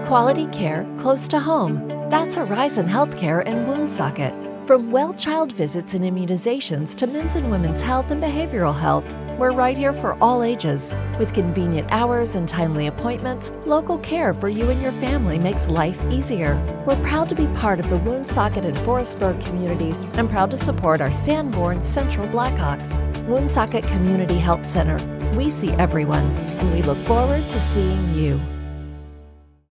Quality care close to home. That's Horizon Healthcare and Woundsocket. From well-child visits and immunizations to men's and women's health and behavioral health, we're right here for all ages. With convenient hours and timely appointments, local care for you and your family makes life easier. We're proud to be part of the Woundsocket and Forestburg communities and proud to support our Sanborn Central Blackhawks. Woundsocket Community Health Center. We see everyone, and we look forward to seeing you.